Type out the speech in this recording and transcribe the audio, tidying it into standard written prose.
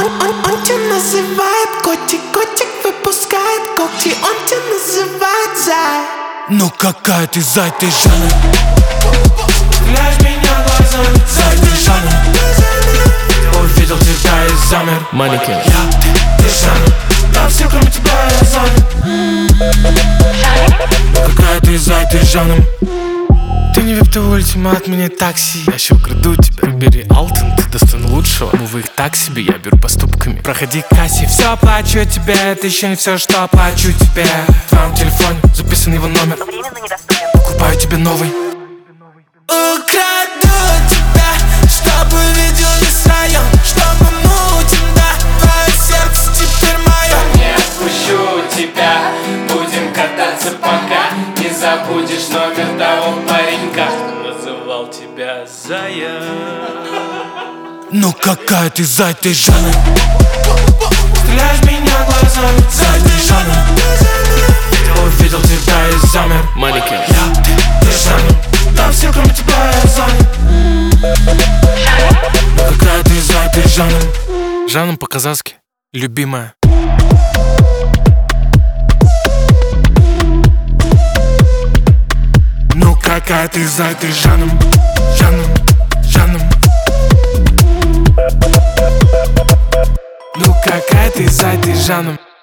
Он тебя называет котик, котик выпускает когти. Он тебя называет зай. Ну какая ты зай, ты Жанна. Стреляешь меня глазами, Зай, ты Жанна. Увидел тебя и замер. Манекен. ты Жанна. Там все кроме тебя я занят. Ну какая ты зай, ты Жанна. Ты не вип, ты ультимат, мне такси. Я еще украду тебя, бери Алтон, ты достоин лучшего. Мувы их так себе, я беру поступками. Проходи к кассе, все оплачу тебе. Это еще не все, что оплачу тебе. В твоем телефоне записан его номер. Покупаю тебе новый. Украду тебя, чтобы видел весь район, чтобы мутим, да, твое сердце теперь мое. Не отпущу тебя, будем кататься, пока не забудешь номер того паренька, что называл тебя зая. Ну какая ты зай, ты Жанна. Стреляешь меня глазами, Зай, ты Жанна. Увидел тебя и замер. Манекен. ты Жанна. Там все кроме тебя я занят. Ну какая ты зай, ты Жанна. Жанна по-казахски, любимая. Ну какая ты зай, ты Жанна. Жанна, Жанна. Ну какая ты зай, ты Жанна.